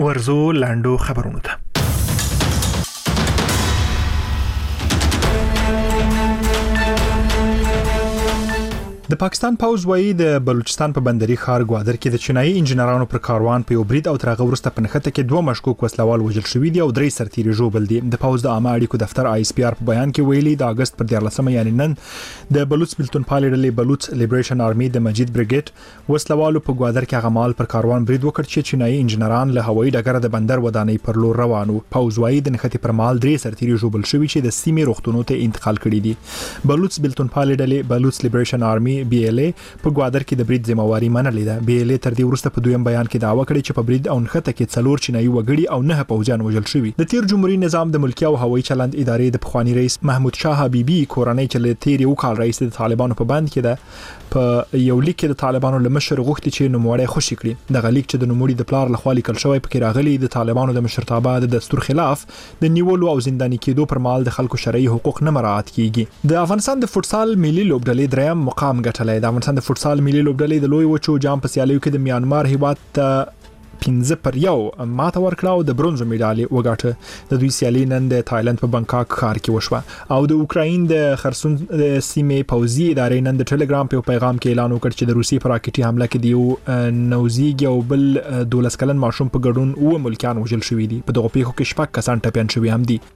ورزو لاندو خبرونه ته. د پاکستان پوز وایي د بلوچستان په بندري ښار ګوادر کې د چینایي انجنیرانو پر کاروان په یو برید او ترغه ورسته په نښته کې 2 مشکوک وسلوال وژل شوي دي او 3 سرتیري ژوبل دي. د پوز د عامه اړیکو دفتر ISPR په بیان کې ویلي د اگست پر 14 یعنی نن د بلوچ بلتون پالي ډلې بلوچ لیبریشن آرمي د مجید بریګیډ وسلوالو په ګوادر کې غمال پر کاروان برید وکړ چې چینایي انجنیران له هوایي ډګر د بندر ودانۍ پر لور روانو. پوز وایي د نښتې پر مهال 3 سرتیري ژوبل شوي چې د سیمې روغتونونو ته انتقال کړي دي. بلوچ بلتون پالي ډلې بلوچ لیبریشن آرمي BLA په ګوادر کې د برید ذمہواری منلې ده. BLA تر دې وروسته په دویم بیان کې دعوا کړې چې په برید او نښته کې 4 چینایي وګړي او 9 پوځیان وژل شوي. د تیر جمهوریت نظام د ملکی او هوایي چلند ادارې د پخوانی رئیس محمود شاه حبیبي کورنۍ چې له تیر یو کال رئیس د طالبانو په بند کې ده په یو لیک کې د طالبانو لمشر غوښتي چې نوموړی خوشی کړي. د غلیک چې د نوموړي د پلار لخوا لیکل شوی پکې راغلي د طالبانو د مشرتابه د دستور خلاف د نیولو او زنداني کېدو پر مهال د خلکو شرعي حقوق نه مراعات کیږي. د افغانستان د فوتسال ملي لوبډلې دریم مقام ګټلی. د افغانستان د فوتسال ملي لوبډلې د لوی وچو جام په سیالیو کې د میانمار هیواد ته 15-1 ماته ورکړه او د برونزو میډالي وګاټه. د دوی سیالي نن د تایلند په بانکاک ښار کې وشوه او د اوکراین د خرسون د سیمې پوځي ادارې نن د ټلګرام په پیغام کې اعلان وکړ چې د روسي پر راکټي حمله کې دیو نوزیګ او بل 12 کلن ماشوم په ګډون او ملکیان وژل شوي دي. په دغه پیښو کې 6 کسان ټپيان شوي هم دي.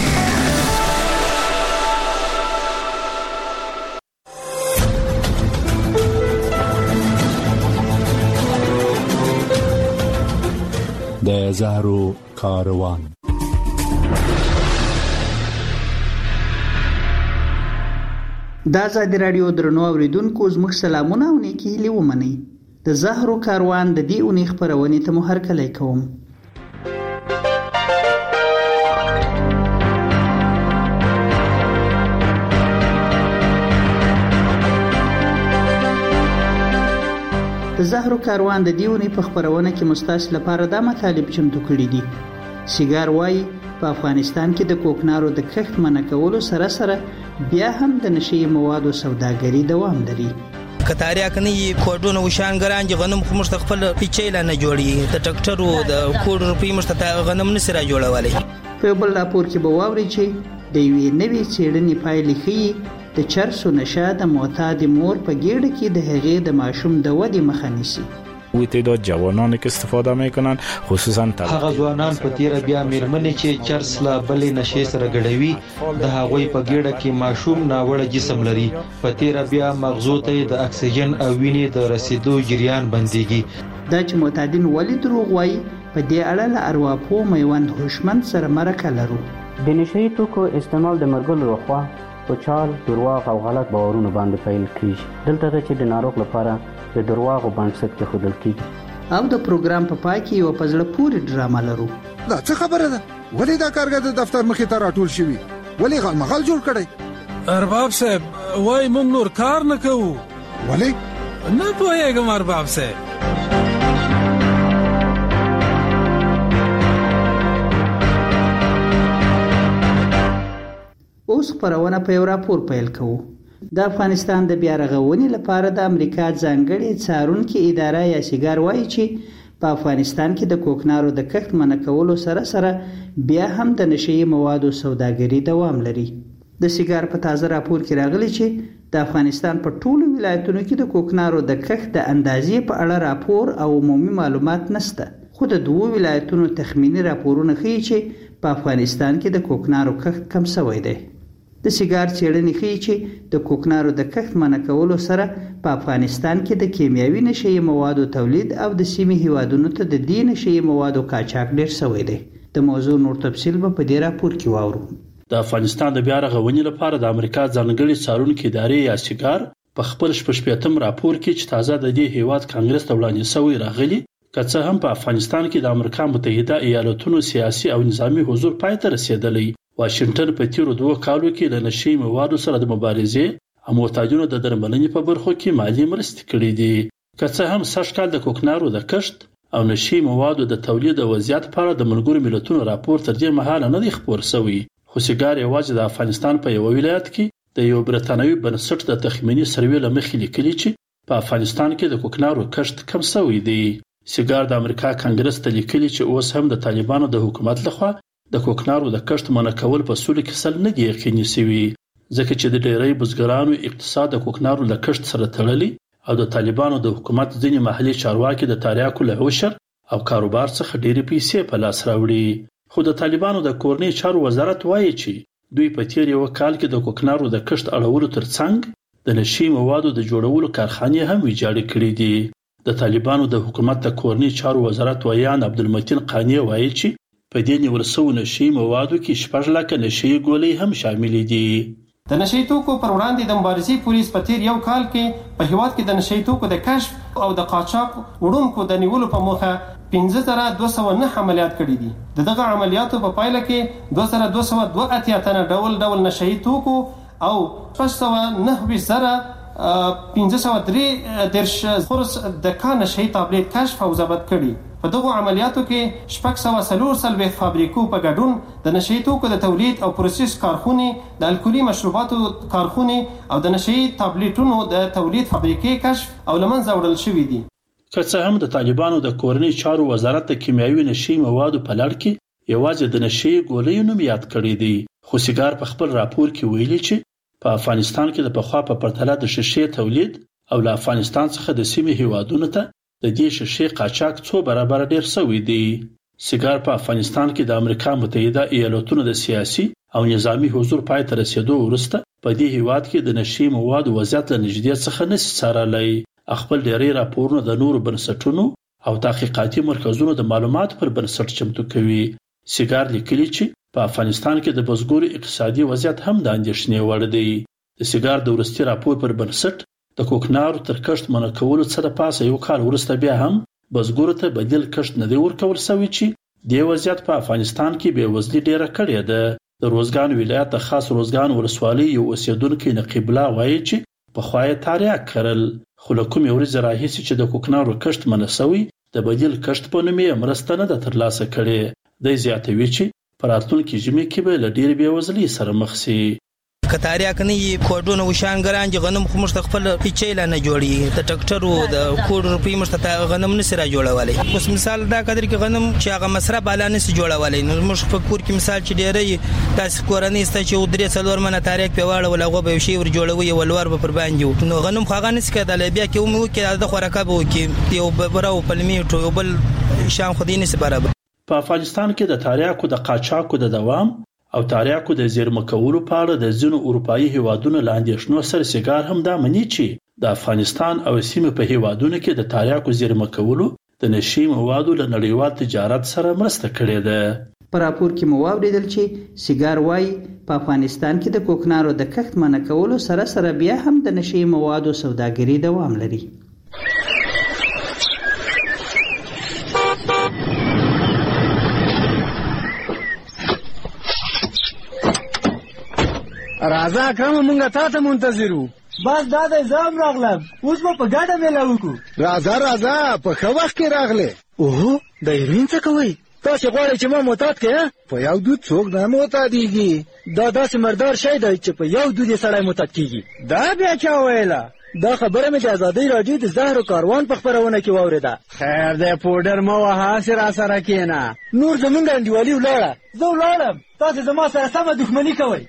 د زهرو کاروان. د آزادي رادیو درنو اوریدونکو زموږ سلامونه او نیکی هیلې ومنئ. د زهرو کاروان د دې اونۍ خپرونې ته مو هرکلی کوم. د زهرو کاروان د دیونی په خبرونه کې مستاس لپاره د مطالب چمتو کړي دي. سیګار وای په افغانستان کې د کوکنارو د کښت منع کولو سره سره بیا هم د نشي موادو سوداګري دوام لري. کتاریا کني کوډونه وشانګران چې غنم خو مشت خپل پیچیلا نه جوړي د ټکټرو د کوډ روپی مشت غنم نه سره جوړولای. په بل راپور کې به واوري چې د یوې نوې څېړنې پایلې ښيي د چرسو نشه د معتاد مور په ګیډه کې د هغې د ماشوم د ودې مخه نیسي. وی تعداد جوانانی که استفاده میکنن خصوصا هغه ځوانان په تیر بیا میرمنې چې چرس لا بلې نشي سره ګډوي د هغوی په ګیډه کې ماشوم ناوړه جسم لري. په تیر بیا مغزو ته د اکسیجن او وینې د رسیدو جریان بنديږي. دا چې معتادین ولې دروغ وایي په دې اړه له ارواپوه میوند هوشمند سره مرکه لرو. د نشي توکو استعمال د مرګلو لخوا په چال درواغ او غلط باورونو باندې پیل کیږي. دلته چې د ناروغ لپاره د درواغ بنسټ کې خودل کیږي. او د پروګرام په پای کې یو پزړه پوری ډراما لرو. دا څه خبره ده؟ ولې دا کارګر د دفتر مخې ته راټول شوی؟ ولې غلمغال جوړ کړی؟ ارباب صاحب وای موږ نور کار نه کوو. ولې؟ نه پوهیږم ارباب صاحب. اوس خبرونه په یو راپور پیل کوو. د افغانستان د بیا رغونې لپاره د امریکا ځانګړې څارونکې اداره یا سیګار وایي چې په افغانستان کې د کوکنارو د کښت منع کولو سره سره بیا هم د نشي موادو سوداګري دوام لري. د سیګار په تازه راپور کې راغلي چې د افغانستان په ټولو ولایتونو کې د کوکنارو د کښت د اندازې په اړه راپور او عمومي معلومات نشته. خو د 2 ولایتونو تخمینی راپورونه ښیي چې په افغانستان کې د کوکنارو کښت کم شوی دی. د سیګار څېړنې ښیي چې د کوکنارو د کښت منع کولو سره په افغانستان کې د کیمیاوي نشي موادو تولید او د سیمې هیوادونو ته د دې نشي موادو قاچاق ډېر شوی دی. د موضوع نور تفصیل به په دې راپور کې واورو. د افغانستان د بیا رغونې لپاره د امریکا ځانګړې څارونکې ادارې یا سیګار په خپل 15 راپور کې چې تازه د دې هیواد کانګرس ته وړاندې شوی راغلی که څه هم په افغانستان کې د امریکا متحده ایالاتونو سیاسي او نظامی حضور پای ته رسیدلی. واشنگټن په تیرو 2 کالو کې د نشي موادو سره د مبارزې او معتادینو د درملنې په برخو کې مالی مرستې کړې دي. که څه هم سږ کال د کوکنارو د کښت او نشي موادو د تولید او وضعیت په اړه د ملګرو ملتونو راپور تر دې مهاله نه دی خپور شوی. خو سیګار یوازې د افغانستان په یو ولایت کې د یو برتانوي بنسټ د تخمینی سروې له مخې لیکلي چې په افغانستان کې د کوکنارو کښت کم شوی دی. سیګار د امریکا کانګرس ته لیکلي چې اوس هم د طالبانو د حکومت لخوا د کوکنارو د کښت منع کول په سولې کې سل نه دی یقیني شوی، ځکه چې د ډېری بزګرانو اقتصاد د کوکنارو له کښت سره تړلی او د طالبانو د حکومت ځینې محلي چارواکي د تریاکو له عشر او کاروبار څخه ډېرې پیسې په لاس راوړي. خو د طالبانو د کورنۍ چارو وزارت وایي چې دوی په تیر یو کال کې د کوکنارو د کښت اړولو ترڅنګ د نشي موادو د جوړولو کارخانې هم ویجاړې کړې دي. د طالبانو د حکومت د کورنۍ چارو وزارت ویان عبدالمتین قانی وایي چې په دې نیول شوو نشي موادو کې 6 لکه نشي ګولۍ هم شامل دي. د نشي توکو پر وړاندې د مبارزې پولیس په تیر یو کال کې په هیواد کې د نشي توکو د کشف او د قاچاق وړونکو د نیولو په موخه 15209 عملیات کړي دي. دغه عملیاتو په پایله کې 2282 تنه ډول نشي توکو او 509 زره 503 خورس د کان شهي تابلیت کشف او ضبط کړي. په دغه عملیاتو کې 643 فابریکو په ګډون د نشي توکو د تولید او پروسس کارخونې، د الکولي مشروباتو کارخونې او د نشي تابلیټونو د تولید فابریکې کشف او لمنځه وړل شوې دي. که څه هم د طالبانو د کورنۍ چارو وزارت د کیمیاوي نشي موادو په لړ کې یوازې د نشي ګولۍ نوم یاد کړی دی، خو سیګار په خپل راپور کې ویلي چې په افغانستان کې د پخوا په پرتله د شیشې تولید او له افغانستان څخه د سیمې هیوادونو ته د دې شیشې قاچاق 2 برابر ډیر شوی دی. سیګار په افغانستان کې د امریکا متحده ایالاتونو د سیاسي او نظامی حضور پای ته رسیدو وروسته په دې هیواد کې د نشي موادو وضعیت له نږدې څخه نشي څارلی. خپل ډیری راپورونه د نورو بنسټونو او تحقیقاتي مرکزونو د معلوماتو پر بنسټ چمتو کوي. سیګار لیکلي چې په افغانستان کې د بزګرو اقتصادي وضعیت هم د اندېښنې وړ دی. د سیګار د وروستي راپور پر بنسټ د کوکنارو تر کښت منع کولو څخه د پاسه یو کال وروسته بیا هم بزګرو ته بدیل کښت نه دی ورکول شوی چې د وضعیت په افغانستان کې بېوزلي ډیره کړې ده. د روزګان ولایت د خاص روزګان ولسوالۍ یو اوسیدونکی نقیب الله وایي چې پخوا یې تریاک کرل، خو له کومې ورځې راهیسې چې د کوکنارو کښت منع شوی د بدیل کښت په نوم یې مرسته نه ده ترلاسه کړې. دی زیاتوي چې په راتلونکي ژمي کې به له ډېرې بېوزلۍ سره مخ شي. کتاریا کني کوډونه وشان ګران چې غنم خو مشت خپل پیچیلا نه جوړي، د ټکټرو د کوډ روپی مشت غنم نه سره جوړولای. اوس مثال دا قدر کې غنم چې هغه مصرف بالا نه سي جوړولای. نو مش په کور کې مثال چې ډېرې تاسو کورنۍ ست چې درې څلور منه تاریخ په واړه ولغه به شی ور جوړوي ولور به پر باندې نو غنم خو هغه نه سي کېدل. بیا کې مو کې د خوراکه به کې یو براو پلمیټو یو بل شام خو دینه سي برابر. په افغانستان کې د تریاکو د قاچاقو د دوام او تریاکو د زیرمه کولو په اړه د ځینو اروپایي هیوادونو له اندېښنو سره سیګار هم دا مني چې د افغانستان او سیمې په هیوادونو کې د تریاکو زیرمه کولو د نشي موادو له نړیوال تجارت سره مرسته کړې ده. په راپور کې مو واوریدل چې سیګار وايي په افغانستان کې د کوکنارو د کښت منع کولو سره بیا هم د نشي موادو سوداګري دوام لري. راځه کوم مونږه تاسو منتظرو. بس دا د زام راغلم، اوس په ګډه مېله وکړو. راځه په ښه وخت کې راغله. اوه د هیروین څه کوئ؟ تاسو غواړئ چې ما معتاد کړئ؟ په یو دود څوک نه معتادیږي. دا داسې مردار شی دی چې په یو دود یې سړی معتاد کیږي. دا بیا چا ویله؟ دا خبره مې د ازادۍ راډیو د زهرو کاروان په خپرونه کې واورېده. خیر دی پوډر مه وهه، هسې راسره کښېنه. نور زمونږ انډیوالي ولاړه، زه ولاړم، تاسې زما سره سمه دښمني کوئ.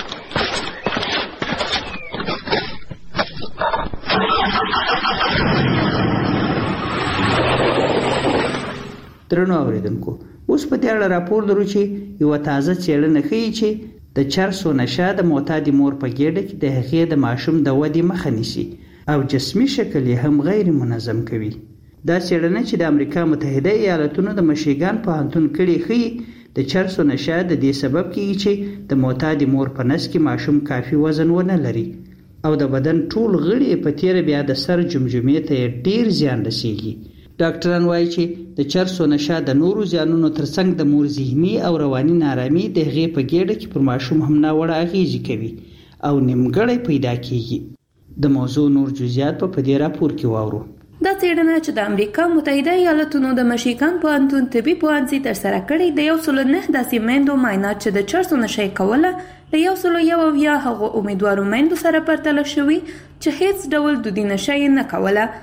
درنو اوریدونکو، اوس په دې اړه راپور لرو چې یو تازه څېړنه ښیي چې د چرسو نشه د معتادې مور په ګېډه کې د هغې د ماشوم د ودې مخه نیسي او جسمي شکل یې هم غیر منظم کوي. دا څېړنه چې د امریکا متحده ایالاتونو د مشیګان پوهنتون کړې ښیي د چرسو نشه د دې سبب کیږي چې د معتادې مور په نس کې ماشوم کافي وزن ونه لري او د بدن ټول غړي په تیره بیا د سر جمجمې ته ډیر زیان رسیږي. ډاکټران وایي چې د چرسو نشه د نورو زیانونو ترڅنګ د مور ذهني او رواني نارامي د هغې په ګېډه کې پر ماشوم هم ناوړه اغېزې کوي او نیمګړی پیدا کیږي. د موضوع نور جزئیات په دې راپور کې واورو. دا څېړنه چې د امریکا متحده ایالاتونو د مشیګان پوهنتون طبي پوهنځي ترسره کړې د 109 داسې میندو معاینات چې د چرسو نشه یې کوله له 101 هغو امیدوارو میندو سره پرتله شوي چې هیڅ ډول دودي نشه یې نه کوله.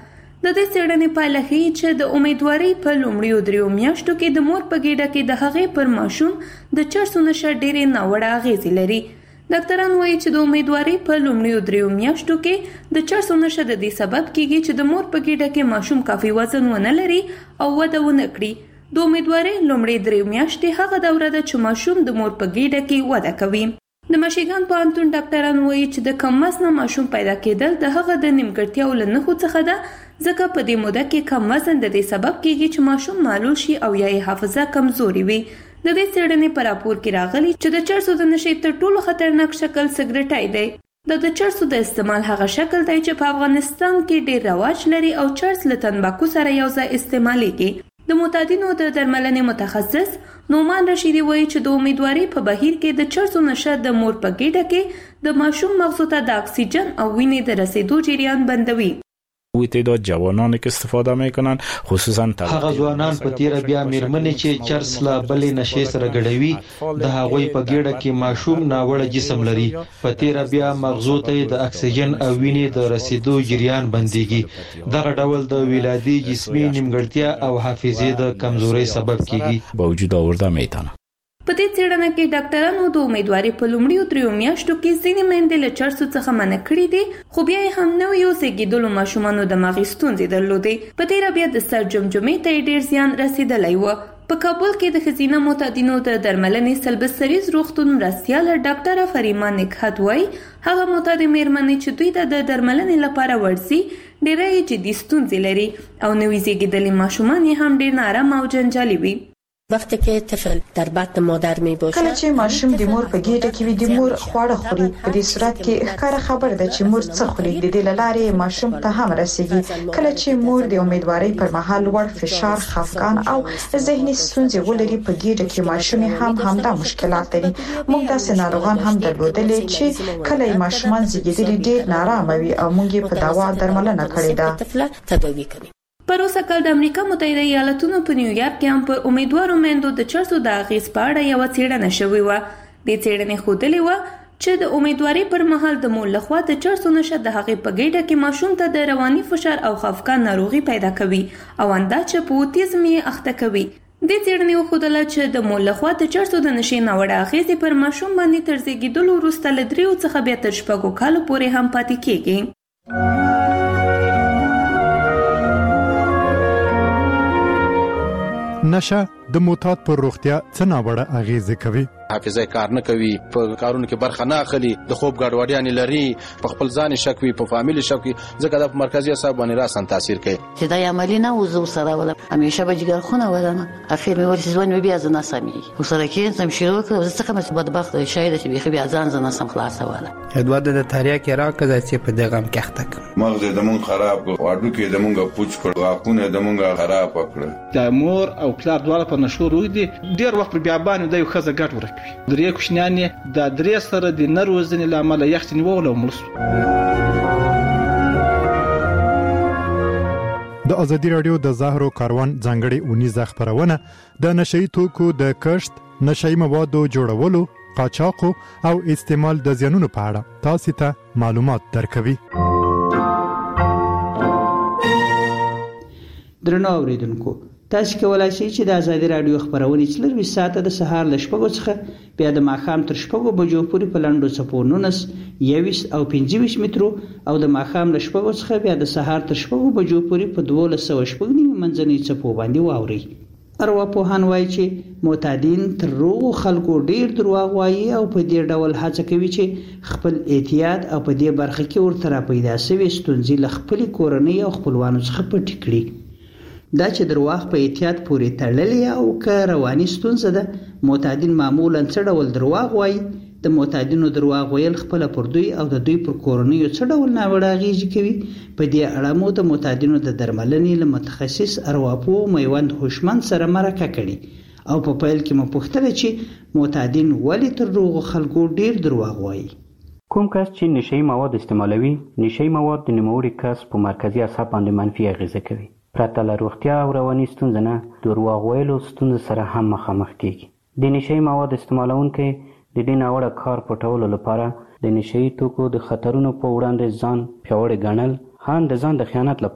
د دې څېړنې پایله ښیي چې د امیدوارۍ په لومړیو 3 میاشتو کې د مور په ګېډه کې د هغې پر ماشوم د چرسو نشه ډېرې ناوړه اغېزې لري. ډاکټران وایي چې د امیدوارۍ په لومړیو 3 میاشتو کې د چرسو نشه د دې سبب کېږي چې د مور په ګېډه کې ماشوم کافي وزن ونه لري او وده ونه کړي. د امیدوارۍ لومړۍ 3 میاشتې هغه دوره ده چې ماشوم د مور په ګېډه کې وده کوي. د مشیګان پوهنتون ډاکټران وایي چې د کم وزنه ماشوم پیدا کېدل د هغه د نیمګړتیاو له نښو څخه ده، ځکه په دې موده کې کم وزن د دې سبب کېږي چې ماشوم معلول شي او یا یې حافظه کمزوري وي. د دې څېړنې په راپور کې راغلي چې د چرسو د نشې تر ټولو خطرناک شکل سګرټای دی. د چرسو د استعمال هغه شکل دی چې په افغانستان کې ډېر رواج لري او چرس له تنباکو سره یو ځای استعمالیږي. د معتادینو د درملنې متخصص نومان رشیدي وایي چې د امیدوارۍ په بهیر کې د چرسو نشه د مور په ګېډه کې د ماشوم مغزو ته د اکسیجن او وینې د رسیدو جریان بندوي. تعداد جوانانی که استفاده میکنن خصوصا هغه ځوانان په تیره بیا میرمنې چې چرس لا بلې نشې سره ګډوي د هغوی په ګېډه کې ماشوم ناوړه جسم لري. په تیره بیا مغزو ته د اکسیجن او وینې د رسیدو جریان بنديږي. دغه ډول د ولادي جسمي نیمګړتیا او حافظې د کمزورۍ سبب کیږي. با وجود آورده میتونه. په دې څېړنه کې ډاکټرانو د امیدوارۍ په لومړیو 3 میاشتو کې ځینې میندې له چرسو څخه منع کړي دي، خو بیا یې هم نویو زېږېدلو ماشومانو دماغي ستونزې درلودې. په تېره بیا د سر جمجمې ته یې ډېر زیان رسېدلی و. په کابل کې د ښځینه معتادینو د درملنې سلبستریز روغتون مرستیاله ډاکټره فریما نکهت وایي هغه معتادې میرمنې چې دوی ته د درملنې لپاره ورځي ډېری یې جدي ستونزې لري او نوي زېږېدلي ماشومان یې هم ډېر نارامه او جنجالي وي. وقتی که طفل در بطن مادر می باشه کله چې ماشوم د مور په ګېډه کې وي د مور خواړه خوري، په دې صورت کې ښکاره خبره ده چې مور څه خوري، د دې لارې ماشوم ته هم رسیږي. کله چې مور د امیدوارۍ پر مهال لوړ فشار، خفګان او ذهني ستونزې ولري، په ګېډه کې ماشوم هم همدا مشکلات لري. موږ داسې ناروغان هم درلودلې چې کله یې ماشومان زیږېدلي ډېر نارامه وي او موږ یې په دوا درملنه کړې ده. پر اوسه کال د امریکا متحده ایالاتونو په نیویارک کې هم پر امیدوارو میندو د چرسو د اغېز په اړه یوه څېړنه شوې وه. دې څېړنې ښودلې وه چې د امیدوارۍ پر مهال د مور لخوا د چرسو نشه د هغې په ګېډه کې ماشوم ته د رواني فشار او خفګان ناروغي پیدا کوي او اندا چې په اوتیزم یې اخته کوي. دې څېړنې وښودله چې د مور لخوا د چرسو د نشې ناوړه اغېزې پر ماشوم باندې تر زېږېدلو وروسته له 3 څخه بیا تر 6 کالو پورې هم پاتې کېږي. نشه د معتاد پر روغتیا څه ناوړه اغېزې کوي؟ حافظه کار نه کوي، په کارونو کې برخه نه اخلي، د خوب ګډوډیاں لري، په خپل ځان شک وي، په فامیل شک وي، ځکه د مرکزي اعصاب باندې راسن تاثیر کوي. چې دا عملی نه وزو سره ولا همیشه به جګر خونه ولنه اخر مې ورسې ځوان مې بیا ځنه سمي وسره کې سم شروع کړ زه څنګه مې بدبخت شاید چې بیا ځان ځنه سم خلاص ولا ادوار د تاریخ کې راکړه چې په دغه هم کېخته مغز د مون خراب واډو کې د مونږه پوچ کړ واکونه د مونږه خراب کړ. د مور او پلار دواړه په نشو روي دي ډیر وخت بیا باندې د یو خزه ګټ ورکوي. درې کوشنیانې د درې سره د نروزنې لامل یختنی وول او ملس. د ازادي رادیو د زهرو کاروان ځانګړي اونیزه خبرونه د نشئی توکو د کښت، نشئی موادو جوړولو، قاچاقو او استعمال د زیانونو په اړه تاسو ته معلومات درکوي. درنو اوریدونکو، تاسو کولای شئ چې د ازادي رادیو خبرونه 24 ساعته د سهار ل 6 څخه بیا د ماښام تر 6 بجو پورې په لنډو څپو 19 21 او 25 مترو او د ماښام ل 6 څخه بیا د سهار تر 6 بجو پورې په 1200 منځنۍ څپو باندې واوري. ارواپوهان وایي چې معتادین تر روغو خلکو ډیر دروغ وایي او په دې ډول هڅه کوي چې خپل احتیاط او په دې برخه کې ورته پیدا شوی ستونزې له خپل کورنۍ او خپلوانو څخه پټ کړي. دا چې درواغ په احتیاط پورې تړلې او که رواني ستونزه ده، معتادین معمولا څه ډول درواغ وایي. د معتادینو درواغ ویل خپل پر دوی او د دوی پر کورنۍ څه ډول ناوړه اغېزې کوي. په دې اړه مو د معتادینو د درملنې له متخصص ارواپوه میوند هوشمند سره مرکه کړې او په پیل کې مو پوښتنه چې معتادین ولې تر روغو خلکو ډیر درواغ وایي. کوم کس چې نشئی مواد استعمالوي، نشئی مواد د نوموړي کس په مرکزي اعصاب باندې منفي اغېزه کوي. پرته له روغتیا او رواني ستونزې نه درواغ ویلو ستونزې سره هم مخامخ کیږي. د نشئی مواد استعمالونکي د دې ناوړه کار پټولو لپاره د نشئی توکو د خطرونو په وړاندې ځان پیاوړی ګڼل، هم د ځان د خیانت لپاره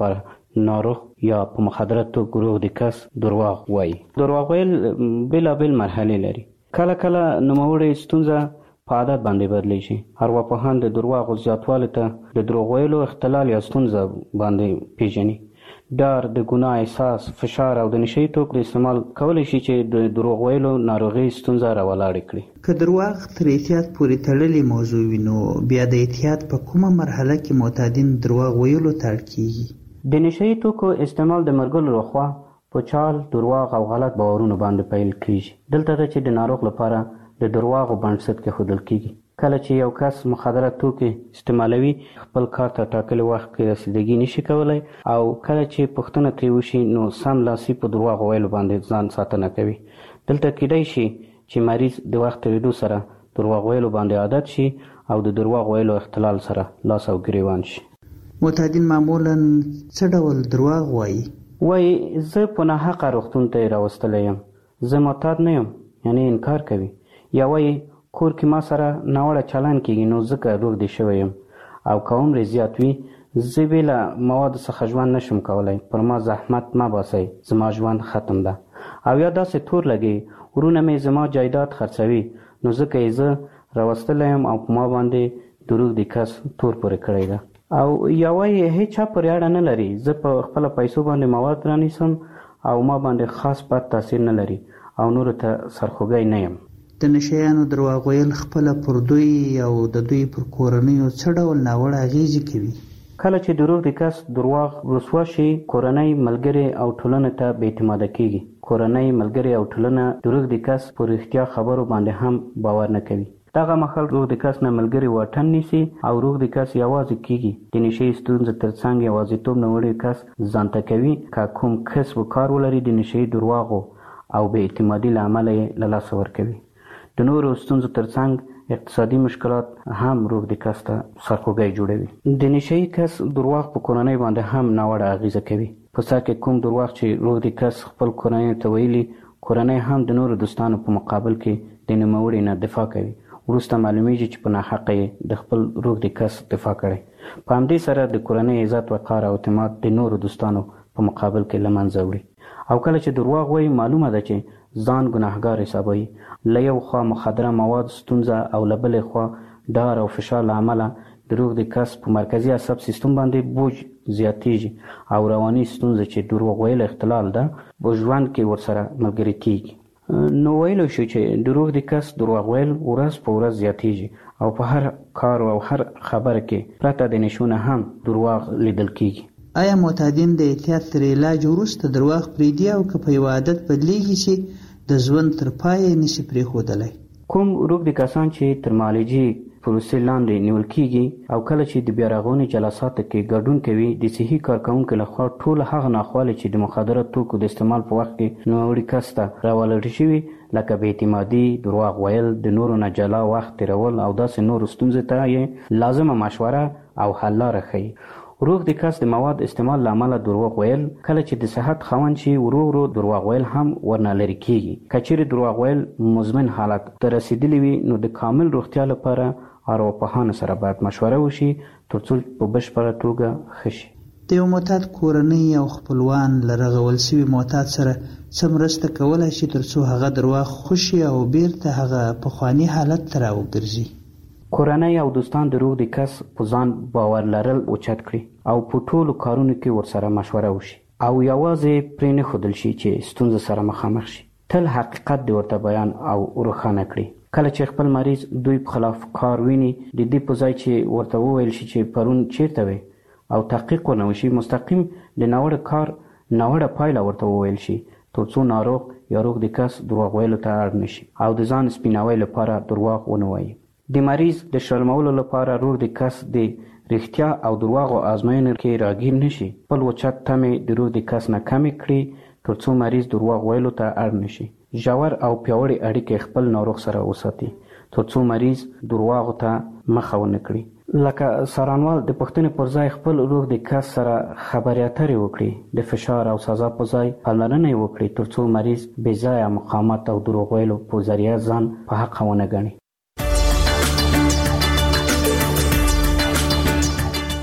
ناروغ یا په مخدره توکو روغ د کس درواغ وایي. درواغ ویل بېلابېل مرحلې لري. کله کله نوموړې ستونزه په عادت باندې بدلی شي. ارواپوهان د درواغو زیاتوالي ته د دروغ ویلو اختلال یا ستونزه باندې پیژني. ډار، د ګناه احساس، فشار او د نشهیي توکو استعمال کولی شي چې د دروغ ویلو ناروغي ستونزه راولاړې کړي. که درواغ تر احتیاط پورې تړلې موضوع وي نو بیا د احتیاط په کومه مرحله کې معتادین درواغ ویلو ته اړ کیږي؟ د نشهیي توکو استعمال د ملګرو لخوا په چال، درواغ او غلط باورونو باندې پیل کیږي. دلته ده چې د ناروغ لپاره د درواغو بنسټ کېښودل کیږي. کله چې یو کس مخدره توکي استعمالوي خپل کار ته ټاکلي وخت کې رسیدګي نشي کولی او کله چې پوښتنه ترې وشي نو سملاسي په درواغ ویلو باندې ځان ساتنه کوي. دلته کیدای شي چې مریض د وخت تېرېدو سره درواغ ویلو باندې عادت شي او د درواغ ویلو اختلال سره لاس او ګریوان شي. معتادین معمولا څه ډول درواغ وایي؟ وایي زه په ناحقه روغتون ته راوستلی یم، زه معتاد نه یم، یعنې انکار کوي. یا وایي کور کې ما سره ناوړه چلن کېږي نو ځکه روغ دی شوی یم، او که عمر زیات وي زه بې له موادو څخه ژوند نشم کولی، پر ما زحمت مه باسئ، زما ژوند ختم ده. او یا داسې تور لګي ورونه مې زما جایداد خرڅوي نو ځکه یې زه راوستلی یم او په ما باندې د روغ دی کس تور پورې کړی ده. او یا وایي هیڅ چا پورې اړه نه لري، زه په خپله پیسو باندې مواد رانیسم او ما باندې خاص بد تاثیر نه لري او نورو ته سرخوږی نه یم. د نشیانو درواغ ویل خپله پر دوی او د دوی پر کورنیو څه ډول ناوړه اغیزې کوي؟ کله چې د روغ د کس درواغ رسوا شي کورنۍ، ملګري او ټولنې ته بې اعتماده کیږي. کورنۍ، ملګري او ټولنه د روغ د کس پر رښتیا خبرو باندې هم باور نه کوي. دغه مهال روغ د کس نه ملګري واټن نیسي او روغ د کس یوازې کیږي. د نشې ستونزې ترڅنګ یوازیتوب نوړی کس ځانته کوي. که کوم کسب و کار ولري د نشې درواغو او بې اعتمادي له امله یې له لاسه ورکوي. د نورو ستونزو ترڅنګ اقتصادي مشکلات هم روغ د کس ته سرخوږی جوړوي. د نشهیي کس درواغ په کورنۍ باندې هم ناوړه اغیزه کوي. په سر کې کوم درواغ چې روغ د کس خپل کورنۍ ته ویلي، کورنۍ هم د نورو دوستانو په مقابل کې د نوموړي نه دفاع کوي. وروسته معلومیږي چې په ناحقه یې د خپل روغ د کس دفاع کړی. په همدې سره د کورنۍ عزت، وقار او اعتماد د نورو دوستانو په مقابل کې له منځه وړي. او کله چې درواغ وایي معلومه ده چې ځان ګناهګار حسابوي. له یو خوا مخدره مواد ستونزه او له بلې خوا ډار او فشار له امله د روغ د کس په مرکزي عصب سیستم باندې بوج زیاتیږي او رواني ستونزه چې دروغ ویل اختلال ده په ژوند کې ورسره ملګري کیږي. نو ویلو شو چې د روغ د کس دروغ ویل ورځ په ورځ زیاتیږي او په هر کار او هر خبره کې پرته د نشونه هم دروغ لیدل کیږي. آیا معتادین د احتیاط تر علاج وروسته درواغ پرېږدي او که په یو عادت بدلیږي چې د ژوند تر پایه نشي پرېښودلی؟ کوم روغ د کسان چې تر معالجې پروسې لاندې نیول کیږي او کله چې د بیا رغونې جلساتو کې ګډون کوي، د صحي کارکوونکو لخوا ټول هغه ناخوالې چې د مخدره توکو د استعمال په وخت کې نوموړي کس ته راولړل شوي لکه بې اعتمادي، درواغ ویل، د نورو نه جلا وخت تېرول او داسې نورو ستونزې ته یې لازمه مشوره او حل لاره ښیي. روغ د کس د مواد استعمال له امله دروغ ویل کله چې د صحت خاوند شي ورو ورو دروغ ویل هم ورنه لرې کیږي. که چیرې دروغ ویل مزمن حالت ته رسیدلی وي نو د کامل روغتیا لپاره ارواپوهانو سره باید مشوره وشي ترڅو په بشپړه توګه ښه شي. د یو معتاد کورنۍ او خپلوان له رغول شوي معتاد سره څه مرسته کولی شي ترڅو هغه درواغ خوشي او بیرته هغه پخواني حالت ته راوګرځي؟ کورنۍ او دوستان د روغ د کس په ځان باور لرل اوچت کړي او په ټولو کارونو کې ورسره مشوره وشي او یوازې پرې نه ښودل شي چې ستونزه سره مخامخ شي. تل حقیقت د ورته بیان او روښانه کړي. کله چې خپل مریض دوی په خلاف کار ویني، د دې په ځای چې ورته وویل شي چې پرون چیرته وې او تحقیق ورنه وشي، مستقیم د ناوړه کار ناوړه پایله ورته وویل شي ترڅو ناروغ یا روغ د کس دروغ ویلو ته اړ نشي او د ځان سپیناوي لپاره دروغ ونه وایي. د مریض د شرمولو لپاره روغ د کس د رښتیا او درواغو آزموینو کې راګیر نشي. خپل اوچت تمې د روغ د کس نه کمې کړي ترڅو مریض دروغ ویلو ته اړ نشي. ژور او پیاوړې اړیکې خپل ناروغ سره وساتي ترڅو مریض دروغو ته مخه ونه کړي. لکه څارنوال د پوښتنې پر ځای خپل روغ د کس سره خبرې اترې وکړي، د فشار او سزا په ځای پاملرنه یې وکړي ترڅو مریض بې ځایه مقاومت او دروغ ویلو په ذریعه ځان په حق ونه ګڼي.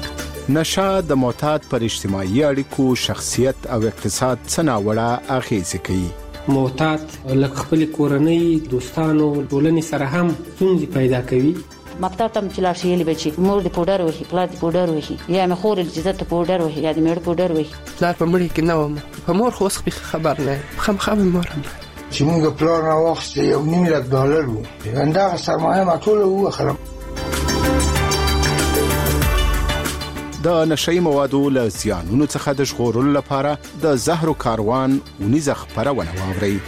نشه د معتاد پر اجتماعي اړیکو، شخصیت او اقتصاد څه ناوړه اغیزې کوي. معتاد لکه خپل کورنۍ، دوستانو، ټولنې سره هم ستونزې پیدا کوي. مکتب ته چې لاړ شي یلی بچي مور دې پوډر وهي، پلار دې پوډر وهي، یا مې خور چې زه ته پوډر وهي یا دې مېړه پوډر وهي. پلار په مړي کې نه وم، په مور خو اوس خبر نه یم، خامخا مې مور هم چې موږ پلار راواخیسته $1,000,000 و، همدغه سرمایه ما ټوله ووهلم. د نشهیي موادو له زیانونو څخه د ژغورلو لپاره د زهرو کاروان اونیزه خپرونه واورئ.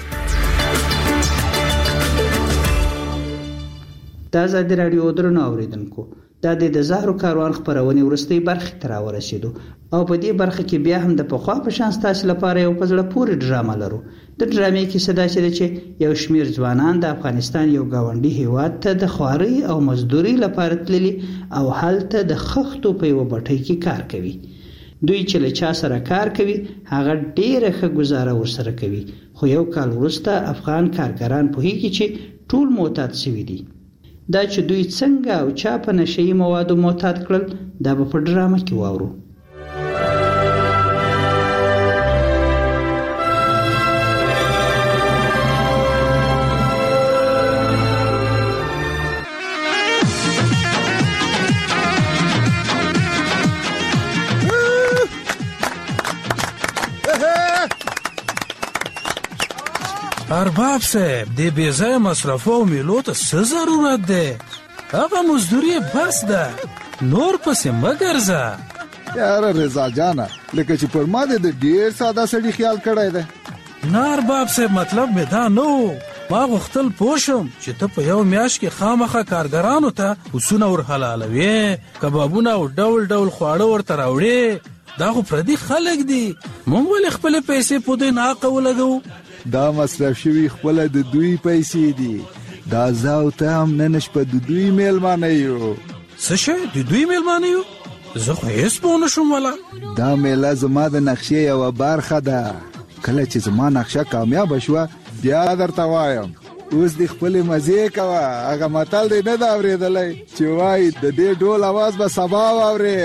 د ازادي راډیو درنو اوریدونکو، دا د زهرو کاروان خپرونې وروستۍ برخې ته راورسېدو او په دې برخه کې بیا هم د پخوا په شان ستاسو لپاره یو په زړه پورې ډرامه لرو. د ډرامې کیسه داسې ده چې یو شمېر ځوانان د افغانستان یو ګاونډي هیواد ته د خوارۍ او مزدورۍ لپاره تللي او هلته د خښتو په یوه بټۍ کې کار کوي. دوی چې له چا سره کار کوي هغه ډېره ښه ګزاره ورسره کوي، خو یو کال وروسته افغان کارګران پوهېږي چې ټول معتاد شوي دي. دا چې دوی څنګه او چا په نشهیي موادو معتاد کړل دا به په ډرامه کې واورو. ارباب صاحب د بې ځایه مصرفو او میلو ته څه ضرورت دی؟ هغه مزدوري بس ده، نور پسې مه ګرځه. یاره رضا جانه، لکه چې پر ما د ډېر ساده سړي خیال کړی دی. نه ارباب صاحب، مطلب مې دا نه و. ما غوښتل پوه شم چې ته په یو میاشت کې خامخا کارګرانو ته پسونه ورحلالوې، کبابونه او ډول ډول خواړه ورته راوړې. دا خو پردي خلک دي، موږ ولې خپلې پیسې په دوی ناحقه ولګوو؟ دا مصرف شوي خپله د دوی پیسې دي. دا زه او ته هم نن شپه د دوی میلمانه یو. څه شی د دوی میلمانه یو؟ زه خو هېڅ پوه نه شوم. والا دا میله زما د نقشې یوه برخه ده. کله چې زما نقشه کامیابه شوه بیا درته وایم. اوس دې خپلې مزې کوه. هغه متل دی نه ده اورېدلی چې وایي د دې ډول اواز به سبا واورې.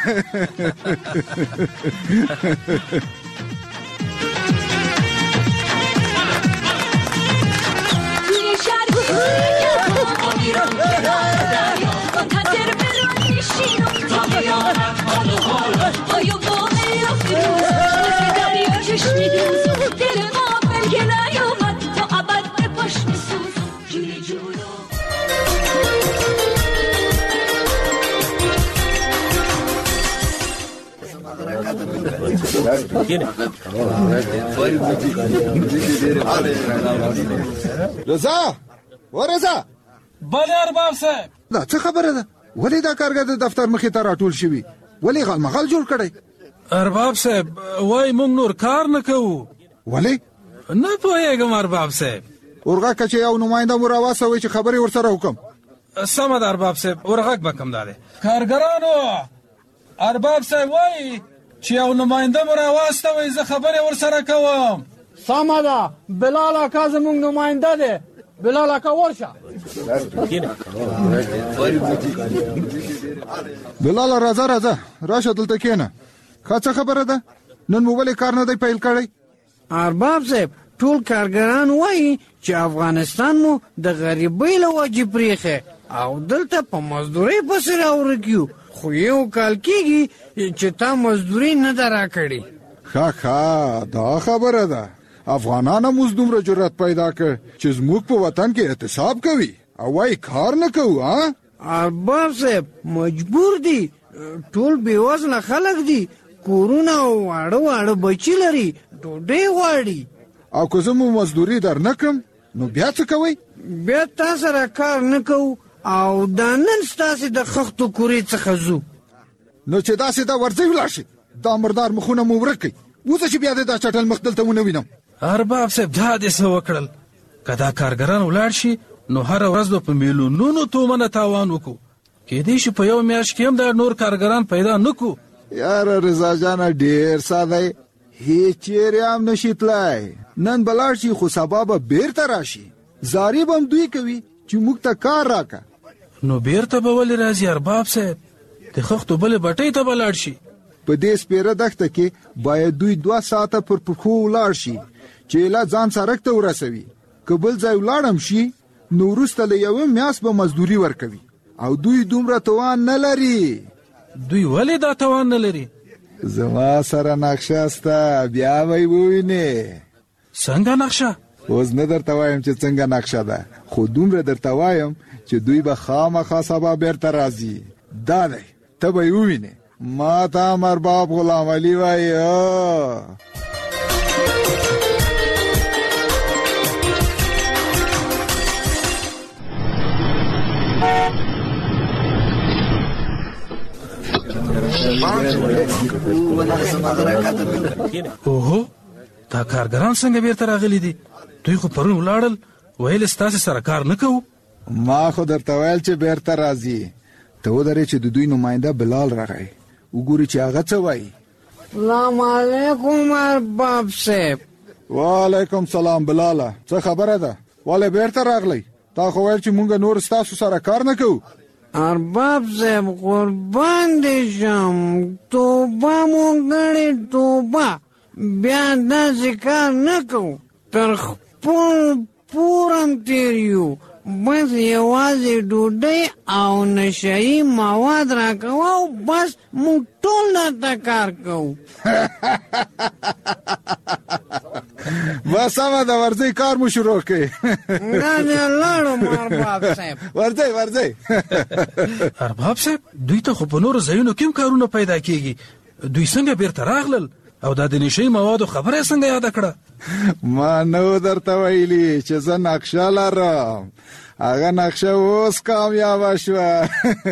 رضا ورضا. بله ارباب صاحب. دا څه خبره ده؟ ولې دا کارګر د دفتر مخې ته راټول شوي؟ ولې غالمغال جوړ کړی؟ ارباب صاحب وای موږ نور کار نه کوو. ولې؟ نه پوهېږم ارباب صاحب. ورغه که چې یو نماینده مو راواستوئ چې خبرې ورسره وکړم. سمه ده ارباب صاحب، ورغږ به کوم دا دی. کارګرانو، ارباب صاحب وایي چې یو نماینده مو راواستوئ، زه خبرې ورسره کوم. سمه ده، بلال اکا زموږ نماینده دی. بلال اکا ورشه. بلال راځه راځه، راشه دلته کېنه. ښه څه خبره ده؟ نن مو ولې کار نه دی پیل کړی؟ ارباب صاحب ټول کارګران وایي چې افغانستان مو د غریبۍ له وجې پرېښی او دلته په مزدورۍ پسې راورکیو، خو یو کال کېږي چې تا مزدوري نه ده راکړې. ښه دا خبره ده. افغانان هم اوس دومره جرأت پیدا کړ چې زموږ په وطن کې احتساب کوي او وایي کار نه کوو. ارباب صاحب مجبور دي، ټول بېوزله خلک دي، کورونه او واړه واړه بچي لري، ډوډۍ غواړي. او که زه مو مزدوري در نه کړم نو بیا څه کوئ؟ بیا تا سره کار نه کوو او دا نن ستاسې د خښتو کورې څخه ځو. نو چې داسې دا ورځئ ولاړ شي، دا مردار مخونه مو ورک کړئ. وځه چې بیا دې دا چټل مخ دلته ونه وینم. ارباب صاحب دا دې څه وکړل؟ که دا کارګران ولاړ شي نو هره ورځ به په میلیونونو تومنه تاوان وکړو. کېدای شي په یو میاشت کې هم دا نور کارګران پیدا نه کړو. یاره رضا جانه ډېر ساده، هېڅ چیرې هم نشي تلای. نن به لاړ شي خو سبا به بیرته راشي. زاري به هم دوی کوي چې موږ ته کار راکړه. نو بیرته به ولې راځي ارباب صاحب؟ د خښتو بلې بټۍ ته بلاړ شي. په دې سپیره دښته کې باید دوی 2 ساعته پر پښو ولاړ شي چې لا ځان سرک ته ورسوي. که بل ځای ولاړم شي نو وروسته له یوه میاشت به مزدوري ورکوي او دوی دومره توان نه لري. دوی ولې دا توان نه لري؟ زما سره نقشه سته، بیا به یې ووینې. څنګه نقشه؟ اوس نه درته وایم چې څنګه نقشه ده، خو دومره درته وایم چې دوی به خامخا سبا بیرته راځي. دا دی، ته به یې ووینې. ما ته امرباب غلام علي وایي. اوهو، دا کارګران څنګه بیرته راغلي دي؟ دوی خو پرون ولاړل، ویل ستاسې سره کار نه کوو. ما خو درته ویل چې بیرته راځي. ته ودرې چې د دوی نماینده بلال راغی، وګوري چې هغه څه وایي. سلام علیکم ارباب صاحب. وعلیکم سلام بلاله، څه خبره ده؟ ولې بیرته راغلی؟ تا خو ویل چې مونږ نور ستاسو سره کار نه کوو. ارباب صاحب قربان دې شم، توبه مو کړې توبه، بیا داسې کار نه کوو. تر خپل پورم تېر یو، بس یوازې ډوډۍ او نشهیي مواد راکوه او بس موږ ټول درته کار کوو. بس سمه ده، ورځئ کار مو شروع کړئ. لاړم ارباب صاحب. ورځئ. ارباب صاحب، دوی ته خو په نورو ځایونو کې هم کارونه پیدا کېږي. دوی څنګه بیرته راغلل او دا د نشهیي موادو خبره یې څنګه یاده کړه؟ ما نو درته ویلي چې زه نقشه لرم. هغه نقشه اوس کامیابه شوه.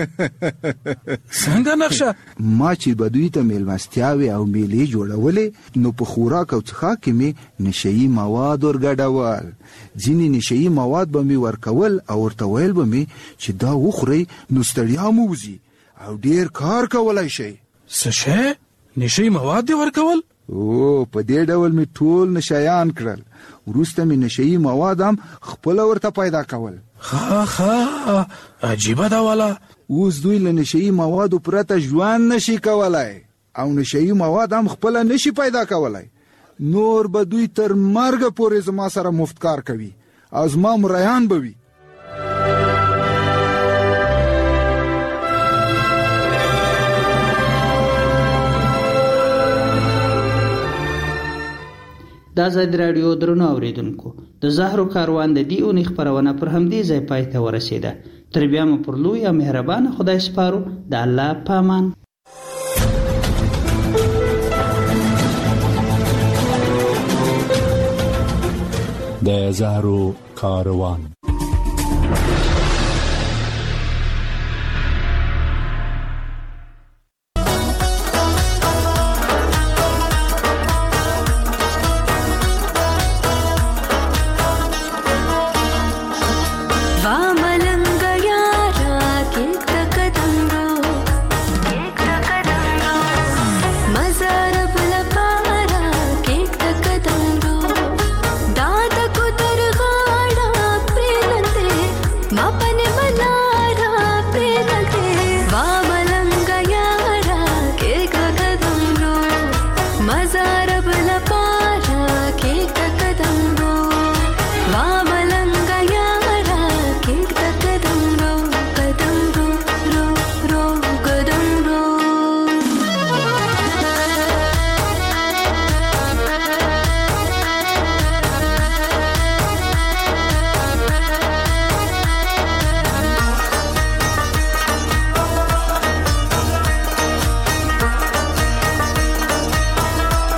څنګه نقشه؟ ما چې به دوی ته میلمستیاوې او میلې جوړولې، نو په خوراک او څښاک کې مې نشهیي مواد ورګډول. ځینې نشهیي مواد به مې ورکول او ورته ویل به مې چې دا وخورئ نو ستړیا مو وځي او ډېر کار کولی شئ. څه شی؟ نشهیي مواد دې ورکول؟ او په دې ډول مې ټول نشیان کړل. وروسته مې نشهیي مواد هم خپله ورته پیدا کول. ها عجیبه ده والا. اوس دوی له نشهیي موادو پرته ژوند نشي کولای او نشهیي مواد هم خپله نشي پیدا کولای. نور به دوی تر مرګه پورې زما سره مفت کار کوي او زما مریان به وي. د آزادي راډیو درنو اوریدونکو، د زهرو کاروان د دې اونۍ خپرونه پر همدې ځای پای ته ورسېده. تر بیا مو پر لوی او مهربانه خدای سپارو. د الله پامان. د زهرو کاروان.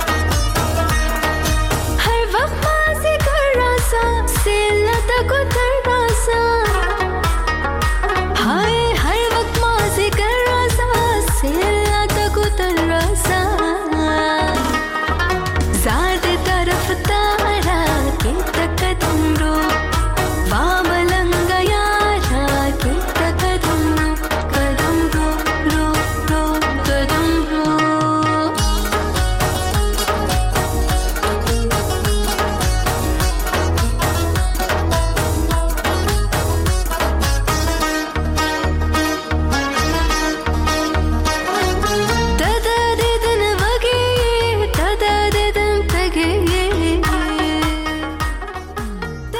Good